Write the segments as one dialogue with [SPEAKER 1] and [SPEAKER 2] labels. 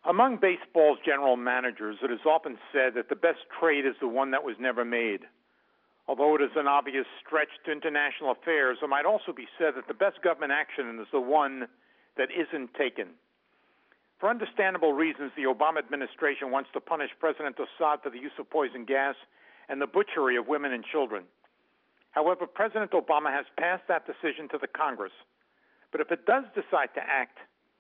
[SPEAKER 1] Among baseball's general managers, it is often said that the best trade is the one that was never made. Although it is an obvious stretch to international affairs, it might also be said that the best government action is the one that isn't taken. For understandable reasons, the Obama administration wants to punish President Assad for the use of poison gas and the butchery of women and children. However, President Obama has passed that decision to the Congress. But if it does decide to act,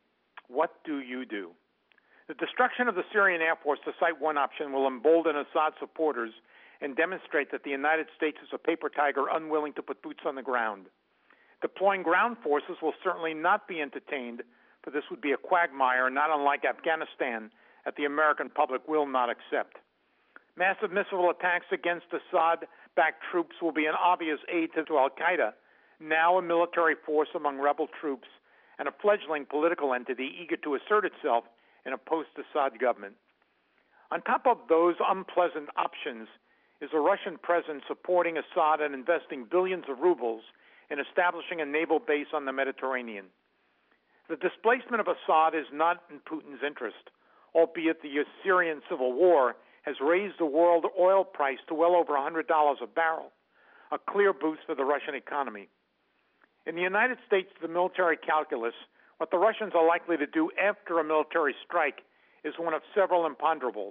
[SPEAKER 1] what do you do? The destruction of the Syrian Air Force, to cite one option, will embolden Assad supporters and demonstrate that the United States is a paper tiger unwilling to put boots on the ground. Deploying ground forces will certainly not be entertained, for this would be a quagmire not unlike Afghanistan that the American public will not accept. Massive missile attacks against Assad-backed troops will be an obvious aid to al-Qaeda, now a military force among rebel troops and a fledgling political entity eager to assert itself in a post-Assad government. On top of those unpleasant options is a Russian presence supporting Assad and investing billions of rubles in establishing a naval base on the Mediterranean. The displacement of Assad is not in Putin's interest, albeit the Syrian civil war has raised the world oil price to well over $100 a barrel, a clear boost for the Russian economy. In the United States, the military calculus, what the Russians are likely to do after a military strike, is one of several imponderables,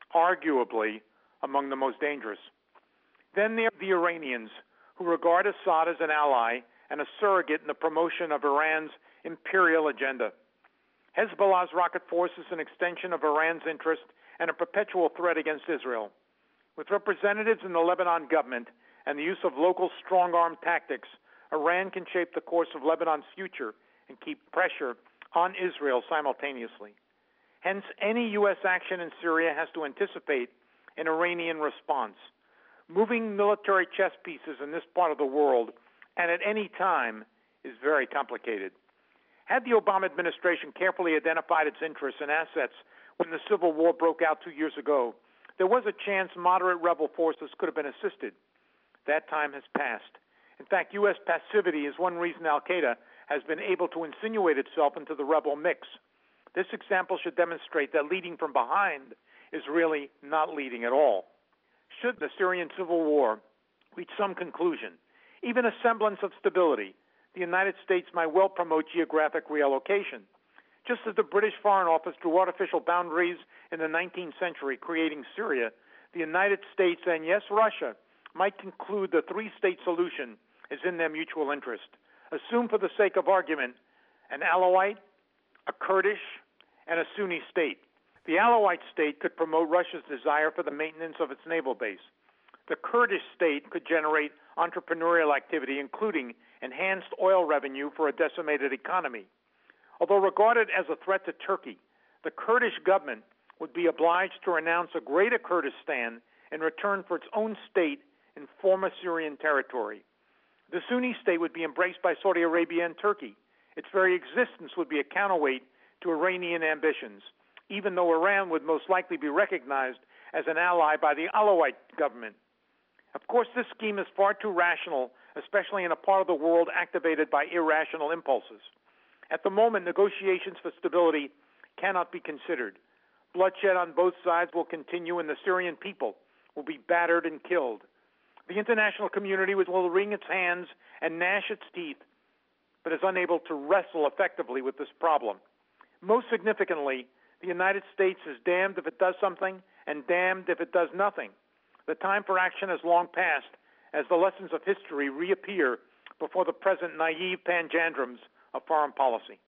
[SPEAKER 1] arguably among the most dangerous. Then there are the Iranians, who regard Assad as an ally and a surrogate in the promotion of Iran's imperial agenda. Hezbollah's rocket force is an extension of Iran's interest and a perpetual threat against Israel. With representatives in the Lebanon government and the use of local strong-arm tactics, Iran can shape the course of Lebanon's future and keep pressure on Israel simultaneously. Hence, any U.S. action in Syria has to anticipate an Iranian response. Moving military chess pieces in this part of the world and at any time is very complicated. Had the Obama administration carefully identified its interests and assets when the Civil War broke out 2 years ago, there was a chance moderate rebel forces could have been assisted. That time has passed. In fact, U.S. passivity is one reason al-Qaeda has been able to insinuate itself into the rebel mix. This example should demonstrate that leading from behind is really not leading at all. Should the Syrian civil war reach some conclusion, even a semblance of stability, the United States might well promote geographic reallocation. Just as the British Foreign Office drew artificial boundaries in the 19th century, creating Syria, the United States and, yes, Russia, might conclude the three-state solution is in their mutual interest. Assume for the sake of argument an Alawite, a Kurdish, and a Sunni state. The Alawite state could promote Russia's desire for the maintenance of its naval base. The Kurdish state could generate entrepreneurial activity, including enhanced oil revenue for a decimated economy. Although regarded as a threat to Turkey, the Kurdish government would be obliged to renounce a greater Kurdistan in return for its own state in former Syrian territory. The Sunni state would be embraced by Saudi Arabia and Turkey. Its very existence would be a counterweight to Iranian ambitions, even though Iran would most likely be recognized as an ally by the Alawite government. Of course, this scheme is far too rational, especially in a part of the world activated by irrational impulses. At the moment, negotiations for stability cannot be considered. Bloodshed on both sides will continue, and the Syrian people will be battered and killed. The international community will wring its hands and gnash its teeth, but is unable to wrestle effectively with this problem. Most significantly, the United States is damned if it does something and damned if it does nothing. The time for action has long passed as the lessons of history reappear before the present naive panjandrums of foreign policy.